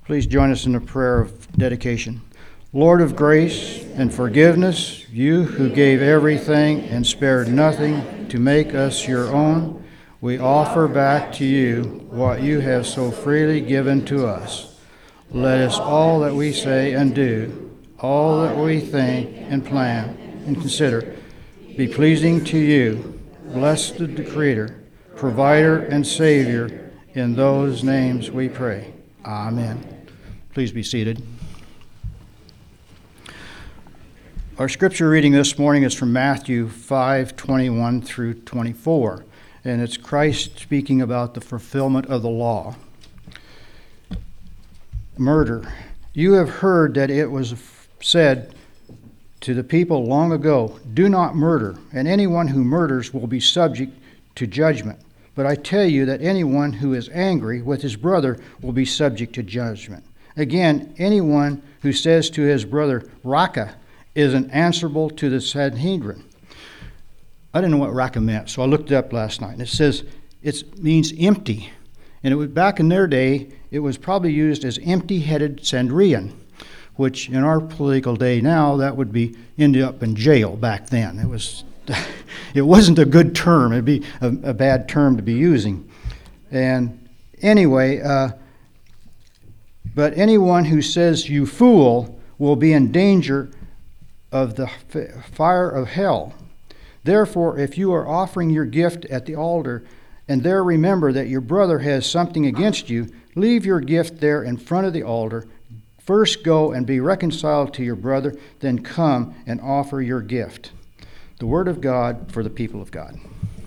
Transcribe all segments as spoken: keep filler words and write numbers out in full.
Please join us in a prayer of dedication. Lord of grace and forgiveness, you who gave everything and spared nothing to make us your own, we offer back to you what you have so freely given to us. Let us all that we say and do, all that we think and plan and consider, be pleasing to you, blessed the Creator, Provider and Savior. In those names we pray. Amen. Please be seated. Our scripture reading this morning is from Matthew five twenty-one through twenty-four, and it's Christ speaking about the fulfillment of the law. Murder. You have heard that it was said to the people long ago, do not murder, and anyone who murders will be subject to judgment. But I tell you that anyone who is angry with his brother will be subject to judgment. Again, anyone who says to his brother, Raka, isn't answerable to the Sanhedrin. I didn't know what Raka meant, so I looked it up last night. And it says it means empty. And it was back in their day, it was probably used as empty-headed Sandrian, which in our political day now, that would be ended up in jail back then. It was, it wasn't a good term. It'd be a, a bad term to be using. And anyway, uh, but anyone who says you fool will be in danger of the f- fire of hell. Therefore, if you are offering your gift at the altar and there remember that your brother has something against you, leave your gift there in front of the altar. First go and be reconciled to your brother, then come and offer your gift. The word of God for the people of God.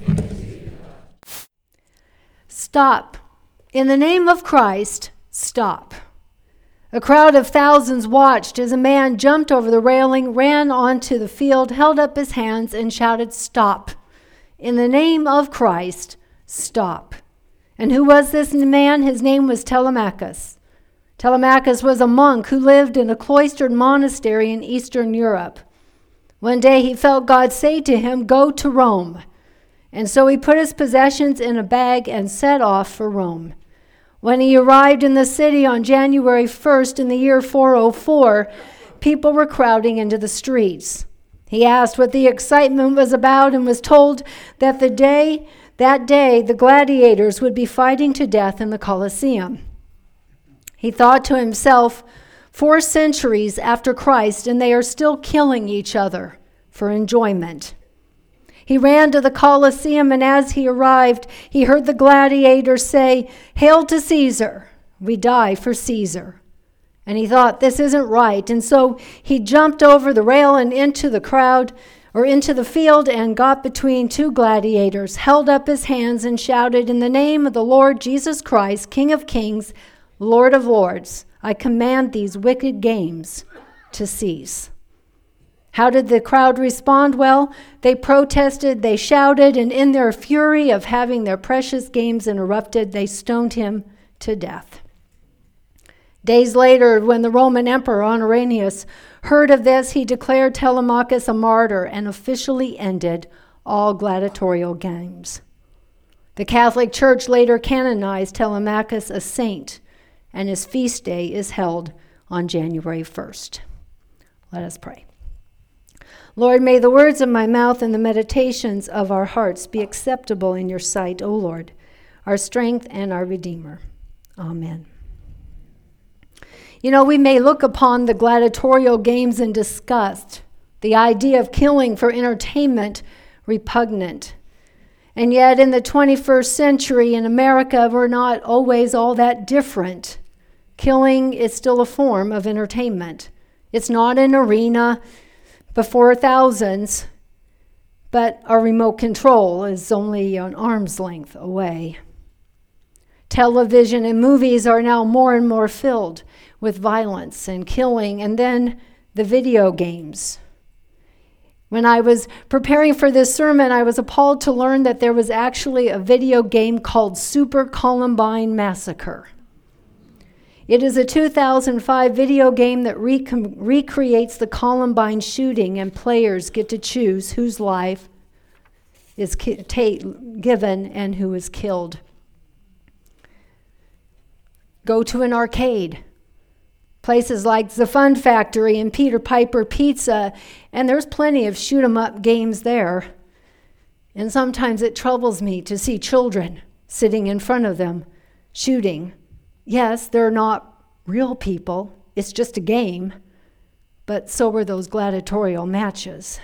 Stop. In the name of Christ, stop. A crowd of thousands watched as a man jumped over the railing, ran onto the field, held up his hands, and shouted, "Stop! In the name of Christ, stop!" And who was this man? His name was Telemachus. Telemachus was a monk who lived in a cloistered monastery in Eastern Europe. One day he felt God say to him, "Go to Rome." And so he put his possessions in a bag and set off for Rome. When he arrived in the city on January first in the year four oh four, people were crowding into the streets. He asked what the excitement was about and was told that the day, that day the gladiators would be fighting to death in the Colosseum. He thought to himself, four centuries after Christ, and they are still killing each other for enjoyment. He ran to the Colosseum, and as he arrived, he heard the gladiators say, "Hail to Caesar! We die for Caesar." And he thought, this isn't right. And so he jumped over the rail and into the crowd, or into the field, and got between two gladiators, held up his hands and shouted, "In the name of the Lord Jesus Christ, King of Kings, Lord of Lords, I command these wicked games to cease." How did the crowd respond? Well, they protested, they shouted, and in their fury of having their precious games interrupted, they stoned him to death. Days later, when the Roman Emperor Honorius heard of this, he declared Telemachus a martyr and officially ended all gladiatorial games. The Catholic Church later canonized Telemachus a saint, and his feast day is held on January first. Let us pray. Lord, may the words of my mouth and the meditations of our hearts be acceptable in your sight, O Lord, our strength and our Redeemer. Amen. You know, we may look upon the gladiatorial games in disgust, the idea of killing for entertainment repugnant. And yet in the twenty-first century in America, we're not always all that different. Killing is still a form of entertainment. It's not an arena before thousands, but our remote control is only an arm's length away. Television and movies are now more and more filled with violence and killing, and then the video games. When I was preparing for this sermon, I was appalled to learn that there was actually a video game called Super Columbine Massacre. It is a two thousand five video game that rec- recreates the Columbine shooting, and players get to choose whose life is ki- ta- given and who is killed. Go to an arcade, Places like the Fun Factory and Peter Piper Pizza, and there's plenty of shoot 'em up games there. And sometimes it troubles me to see children sitting in front of them shooting. Yes, they're not real people. It's just a game. But so were those gladiatorial matches.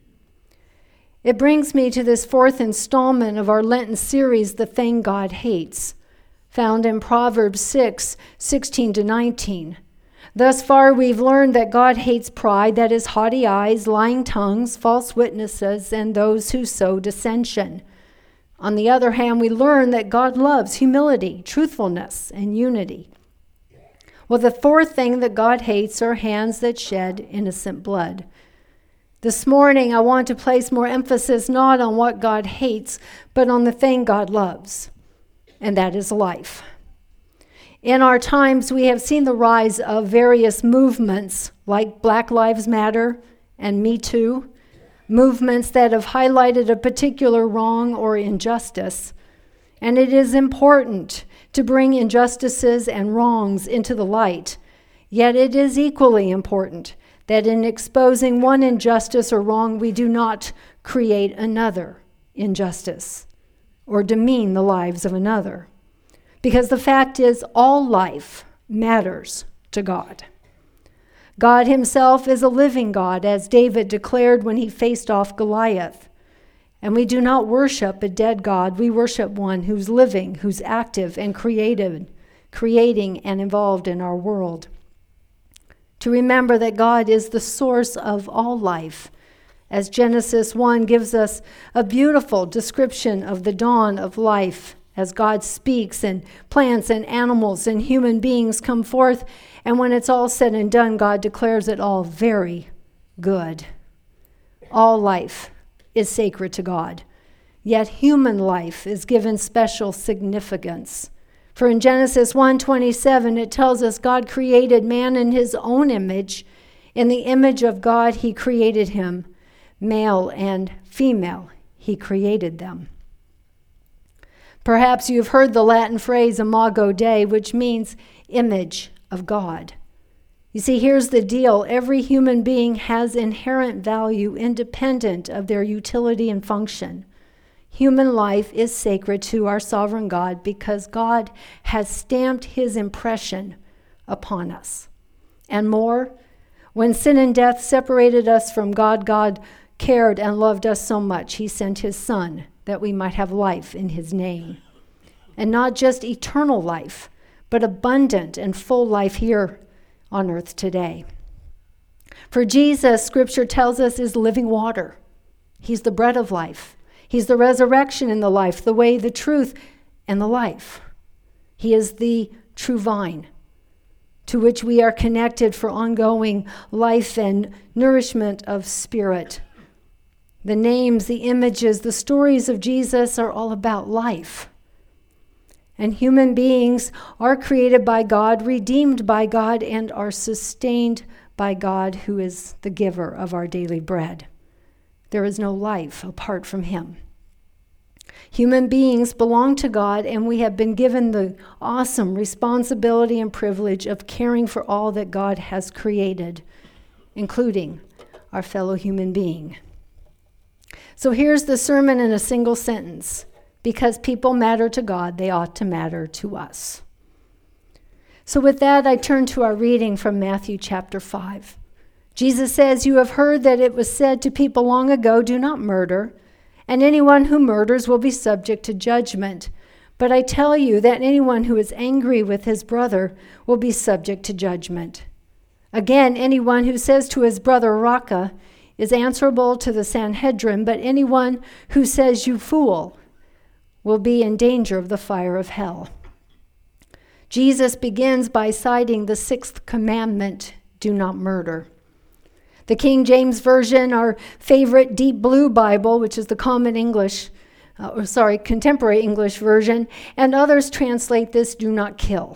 It brings me to this fourth installment of our Lenten series, The Thing God Hates, found in Proverbs six, sixteen to nineteen. Thus far, we've learned that God hates pride, that is, haughty eyes, lying tongues, false witnesses, and those who sow dissension. On the other hand, we learn that God loves humility, truthfulness, and unity. Well, the fourth thing that God hates are hands that shed innocent blood. This morning, I want to place more emphasis not on what God hates, but on the thing God loves, and that is life. In our times, we have seen the rise of various movements like Black Lives Matter and Me Too, movements that have highlighted a particular wrong or injustice. And it is important to bring injustices and wrongs into the light. Yet it is equally important that in exposing one injustice or wrong, we do not create another injustice or demean the lives of another. Because the fact is, all life matters to God. God himself is a living God, as David declared when he faced off Goliath. And we do not worship a dead God. We worship one who's living, who's active and creative, creating and involved in our world. To remember that God is the source of all life, as Genesis one gives us a beautiful description of the dawn of life, as God speaks and plants and animals and human beings come forth, and when it's all said and done, God declares it all very good. All life is sacred to God, yet human life is given special significance. For in Genesis one twenty-seven, it tells us God created man in his own image. In the image of God, he created him. Male and female, he created them. Perhaps you've heard the Latin phrase imago Dei, which means image of God. You see, here's the deal. Every human being has inherent value independent of their utility and function. Human life is sacred to our sovereign God because God has stamped his impression upon us. And more, when sin and death separated us from God, God cared and loved us so much, he sent his Son that we might have life in his name. And not just eternal life, but abundant and full life here on earth today. For Jesus, Scripture tells us, is living water. He's the bread of life. He's the resurrection and the life, the way, the truth, and the life. He is the true vine to which we are connected for ongoing life and nourishment of spirit. The names, the images, the stories of Jesus are all about life. And human beings are created by God, redeemed by God, and are sustained by God, who is the giver of our daily bread. There is no life apart from him. Human beings belong to God, and we have been given the awesome responsibility and privilege of caring for all that God has created, including our fellow human being. So here's the sermon in a single sentence. Because people matter to God, they ought to matter to us. So with that, I turn to our reading from Matthew chapter five. Jesus says, "You have heard that it was said to people long ago, 'Do not murder,' and anyone who murders will be subject to judgment. But I tell you that anyone who is angry with his brother will be subject to judgment. Again, anyone who says to his brother, 'Raca,' is answerable to the Sanhedrin, but anyone who says, 'You fool,' will be in danger of the fire of hell." Jesus begins by citing the sixth commandment, do not murder. The King James Version, our favorite Deep Blue Bible, which is the common English, uh, or sorry, contemporary English version, and others translate this, do not kill.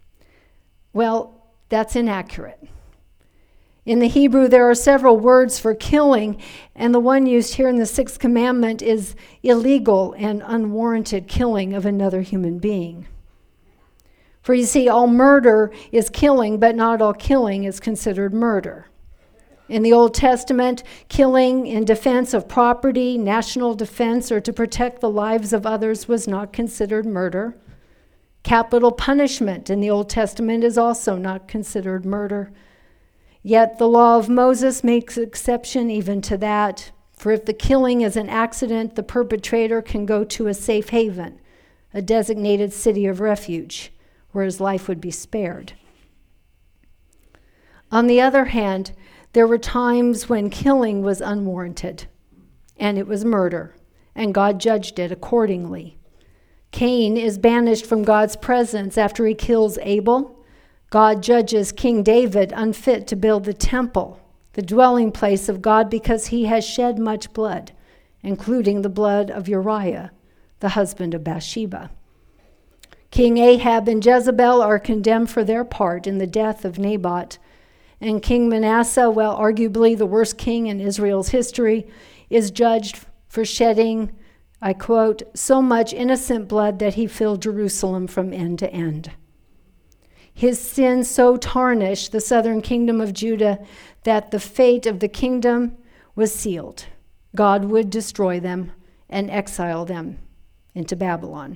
Well, that's inaccurate. In the Hebrew, there are several words for killing, and the one used here in the sixth commandment is illegal and unwarranted killing of another human being. For you see, all murder is killing, but not all killing is considered murder. In the Old Testament, killing in defense of property, national defense, or to protect the lives of others was not considered murder. Capital punishment in the Old Testament is also not considered murder. Yet the law of Moses makes exception even to that. For if the killing is an accident, the perpetrator can go to a safe haven, a designated city of refuge, where his life would be spared. On the other hand, there were times when killing was unwarranted, and it was murder, and God judged it accordingly. Cain is banished from God's presence after he kills Abel. God judges King David unfit to build the temple, the dwelling place of God, because he has shed much blood, including the blood of Uriah, the husband of Bathsheba. King Ahab and Jezebel are condemned for their part in the death of Naboth, and King Manasseh, well, arguably the worst king in Israel's history, is judged for shedding, I quote, so much innocent blood that he filled Jerusalem from end to end. His sin so tarnished the southern kingdom of Judah that the fate of the kingdom was sealed. God would destroy them and exile them into Babylon.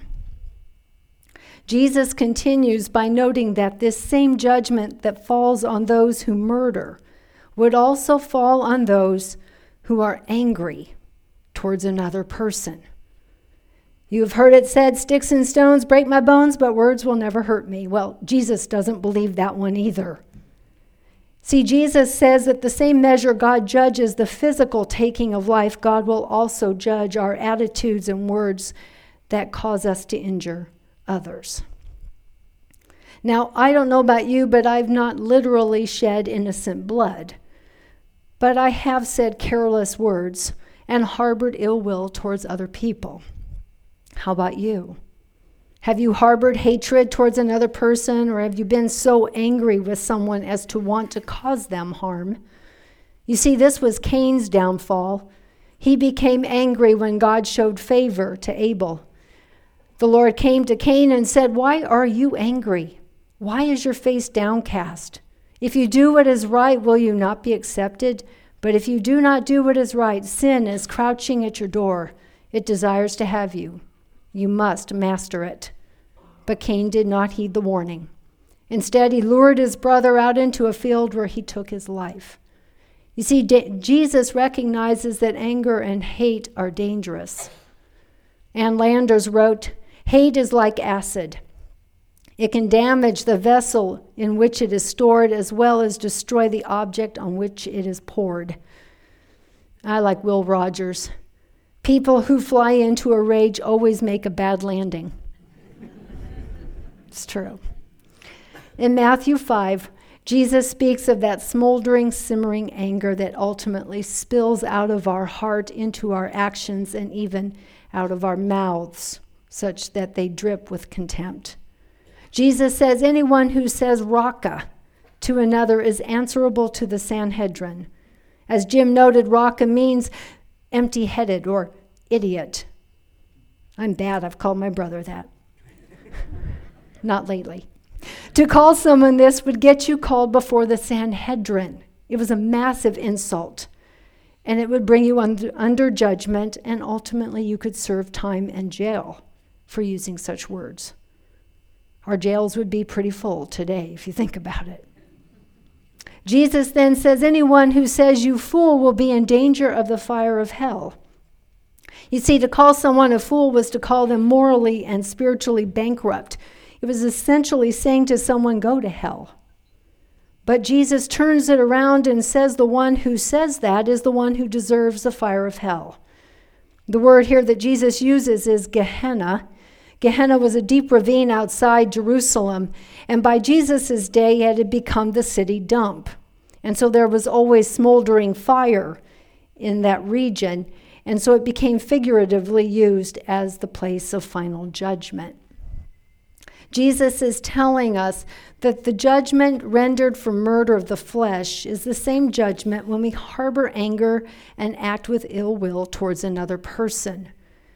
Jesus continues by noting that this same judgment that falls on those who murder would also fall on those who are angry towards another person. You have heard it said, sticks and stones break my bones, but words will never hurt me. Well, Jesus doesn't believe that one either. See, Jesus says that the same measure God judges the physical taking of life, God will also judge our attitudes and words that cause us to injure others. Now, I don't know about you, but I've not literally shed innocent blood. But I have said careless words and harbored ill will towards other people. How about you? Have you harbored hatred towards another person, or have you been so angry with someone as to want to cause them harm? You see, this was Cain's downfall. He became angry when God showed favor to Abel. The Lord came to Cain and said, "Why are you angry? Why is your face downcast? If you do what is right, will you not be accepted? But if you do not do what is right, sin is crouching at your door. It desires to have you. You must master it." But Cain did not heed the warning. Instead, he lured his brother out into a field where he took his life. You see, D- Jesus recognizes that anger and hate are dangerous. Ann Landers wrote, "Hate is like acid. It can damage the vessel in which it is stored as well as destroy the object on which it is poured." I like Will Rogers. People who fly into a rage always make a bad landing. It's true. In Matthew five, Jesus speaks of that smoldering, simmering anger that ultimately spills out of our heart into our actions and even out of our mouths, such that they drip with contempt. Jesus says anyone who says raka to another is answerable to the Sanhedrin. As Jim noted, raka means empty-headed or idiot. I'm bad, I've called my brother that. Not lately. To call someone this would get you called before the Sanhedrin. It was a massive insult, and it would bring you under, under judgment, and ultimately you could serve time in jail for using such words. Our jails would be pretty full today, if you think about it. Jesus then says, anyone who says you fool will be in danger of the fire of hell. You see, to call someone a fool was to call them morally and spiritually bankrupt. It was essentially saying to someone, go to hell. But Jesus turns it around and says the one who says that is the one who deserves the fire of hell. The word here that Jesus uses is Gehenna. Gehenna was a deep ravine outside Jerusalem, and by Jesus' day it had become the city dump. And so there was always smoldering fire in that region, and so it became figuratively used as the place of final judgment. Jesus is telling us that the judgment rendered for murder of the flesh is the same judgment when we harbor anger and act with ill will towards another person.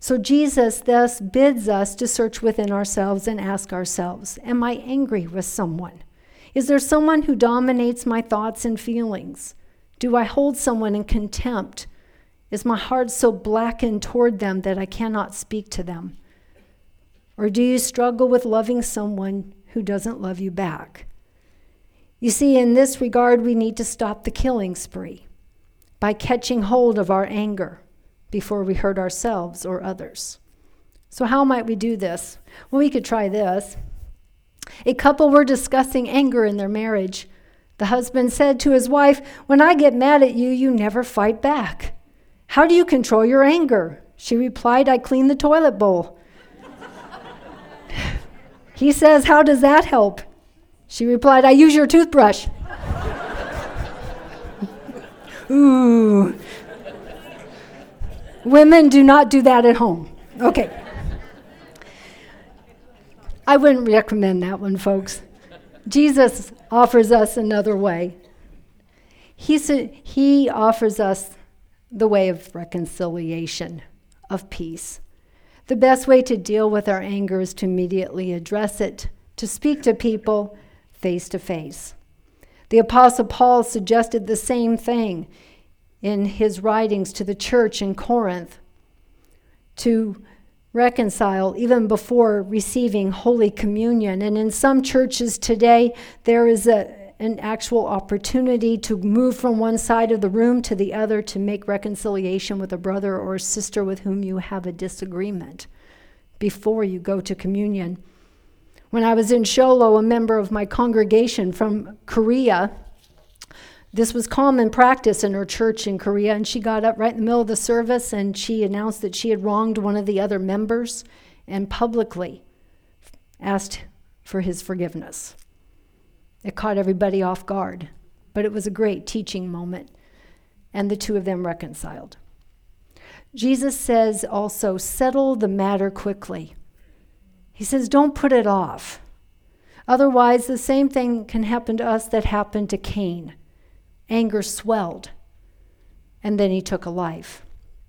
So Jesus thus bids us to search within ourselves and ask ourselves, am I angry with someone? Is there someone who dominates my thoughts and feelings? Do I hold someone in contempt? Is my heart so blackened toward them that I cannot speak to them? Or do you struggle with loving someone who doesn't love you back? You see, in this regard, we need to stop the killing spree by catching hold of our anger before we hurt ourselves or others. So how might we do this? Well, we could try this. A couple were discussing anger in their marriage. The husband said to his wife, "When I get mad at you, you never fight back. How do you control your anger?" She replied, "I clean the toilet bowl." He says, "How does that help?" She replied, "I use your toothbrush." Ooh. Women, do not do that at home. Okay. I wouldn't recommend that one, folks. Jesus offers us another way. He, sa- he offers us the way of reconciliation, of peace. The best way to deal with our anger is to immediately address it, to speak to people face to face. The Apostle Paul suggested the same thing in his writings to the church in Corinth, to reconcile even before receiving Holy Communion. And in some churches today, there is a, an actual opportunity to move from one side of the room to the other to make reconciliation with a brother or a sister with whom you have a disagreement before you go to communion. When I was in Sholo, a member of my congregation from Korea, this was common practice in her church in Korea, and she got up right in the middle of the service and she announced that she had wronged one of the other members and publicly asked for his forgiveness. It caught everybody off guard, but it was a great teaching moment, and the two of them reconciled. Jesus says also, settle the matter quickly. He says, don't put it off. Otherwise, the same thing can happen to us that happened to Cain. Anger swelled, and then he took a life.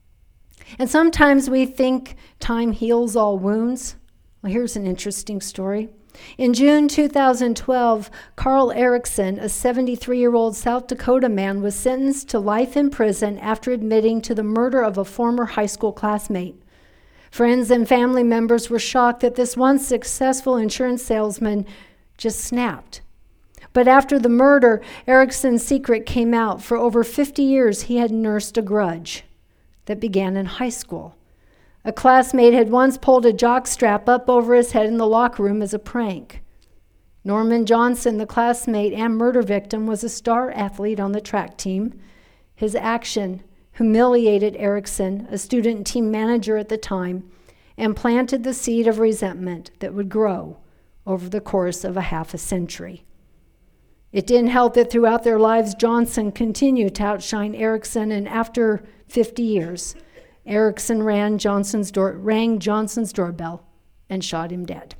And sometimes we think time heals all wounds. Well, here's an interesting story. In June two thousand twelve, Carl Erickson, a seventy-three-year-old South Dakota man, was sentenced to life in prison after admitting to the murder of a former high school classmate. Friends and family members were shocked that this once successful insurance salesman just snapped. But after the murder, Erickson's secret came out. For over fifty years, he had nursed a grudge that began in high school. A classmate had once pulled a jockstrap up over his head in the locker room as a prank. Norman Johnson, the classmate and murder victim, was a star athlete on the track team. His action humiliated Erickson, a student team manager at the time, and planted the seed of resentment that would grow over the course of a half a century. It didn't help that throughout their lives, Johnson continued to outshine Erickson, and after fifty years, Erickson ran Johnson's door, rang Johnson's doorbell and shot him dead.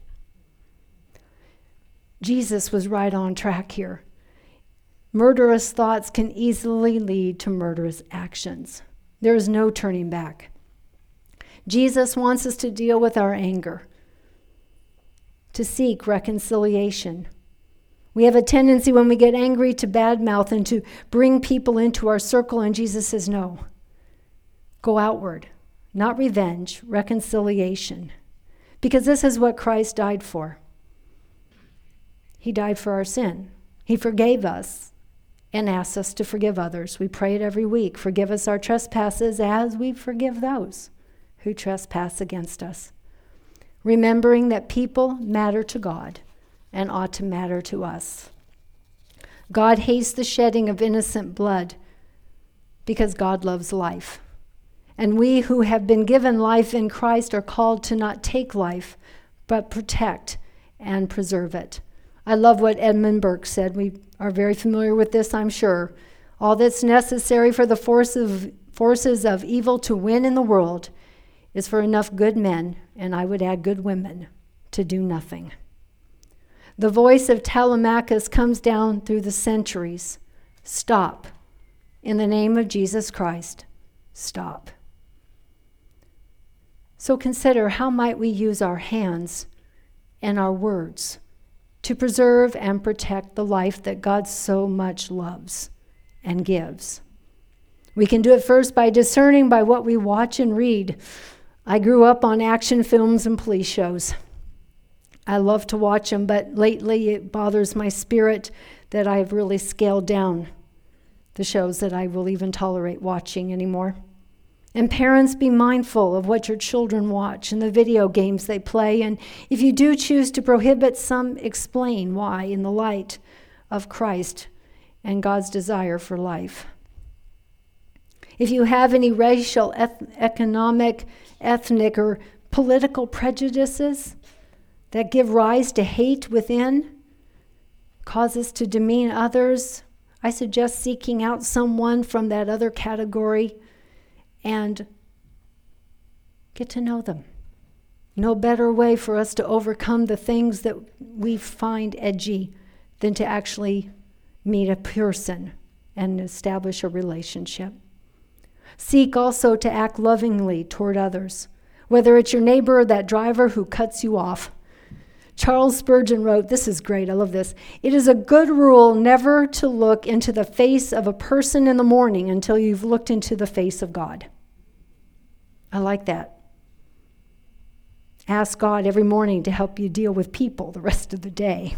Jesus was right on track here. Murderous thoughts can easily lead to murderous actions. There is no turning back. Jesus wants us to deal with our anger, to seek reconciliation. We have a tendency when we get angry to badmouth and to bring people into our circle, and Jesus says, no. Go outward, not revenge, reconciliation. Because this is what Christ died for. He died for our sin. He forgave us and asked us to forgive others. We pray it every week. Forgive us our trespasses as we forgive those who trespass against us. Remembering that people matter to God and ought to matter to us. God hates the shedding of innocent blood because God loves life. And we who have been given life in Christ are called to not take life, but protect and preserve it. I love what Edmund Burke said. We are very familiar with this, I'm sure. All that's necessary for the force of, forces of evil to win in the world is for enough good men, and I would add good women, to do nothing. The voice of Telemachus comes down through the centuries. Stop. In the name of Jesus Christ, stop. So consider, how might we use our hands and our words to preserve and protect the life that God so much loves and gives? We can do it first by discerning by what we watch and read. I grew up on action films and police shows. I love to watch them, but lately it bothers my spirit that I've really scaled down the shows that I will even tolerate watching anymore. And parents, be mindful of what your children watch and the video games they play. And if you do choose to prohibit some, explain why in the light of Christ and God's desire for life. If you have any racial, eth- economic, ethnic, or political prejudices that give rise to hate within, cause us to demean others, I suggest seeking out someone from that other category and get to know them. No better way for us to overcome the things that we find edgy than to actually meet a person and establish a relationship. Seek also to act lovingly toward others, whether it's your neighbor or that driver who cuts you off. Charles Spurgeon wrote, this is great, I love this. It is a good rule never to look into the face of a person in the morning until you've looked into the face of God. I like that. Ask God every morning to help you deal with people the rest of the day.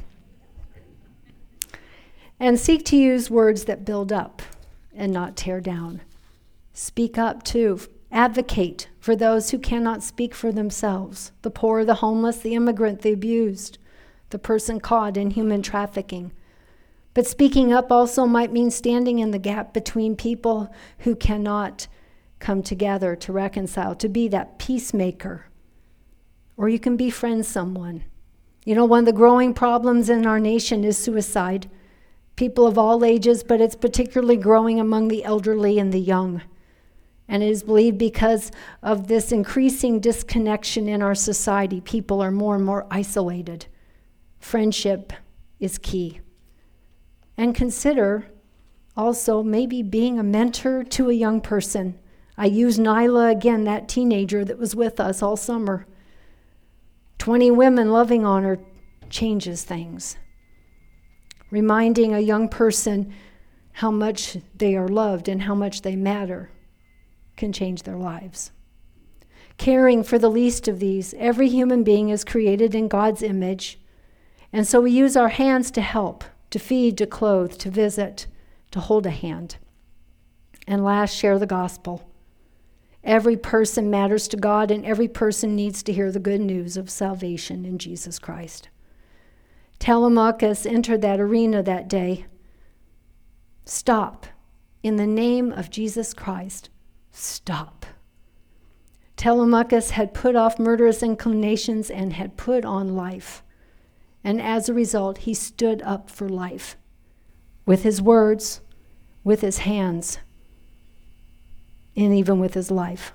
And seek to use words that build up and not tear down. Speak up too. Advocate for those who cannot speak for themselves, the poor, the homeless, the immigrant, the abused, the person caught in human trafficking. But speaking up also might mean standing in the gap between people who cannot come together to reconcile, to be that peacemaker. Or you can befriend someone. You know, one of the growing problems in our nation is suicide. People of all ages, but it's particularly growing among the elderly and the young. And it is believed because of this increasing disconnection in our society, people are more and more isolated. Friendship is key. And consider also maybe being a mentor to a young person. I use Nyla again, that teenager that was with us all summer. twenty women loving on her changes things. Reminding a young person how much they are loved and how much they matter can change their lives. Caring for the least of these. Every human being is created in God's image, and so we use our hands to help, to feed, to clothe, to visit, to hold a hand. And last, share the gospel. Every person matters to God, and every person needs to hear the good news of salvation in Jesus Christ. Telemachus entered that arena that day. Stop. In the name of Jesus Christ, stop. Telemachus had put off murderous inclinations and had put on life. And as a result, he stood up for life. With his words, with his hands, and even with his life.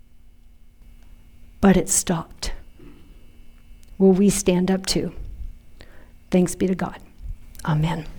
But it stopped. Will we stand up too? Thanks be to God. Amen.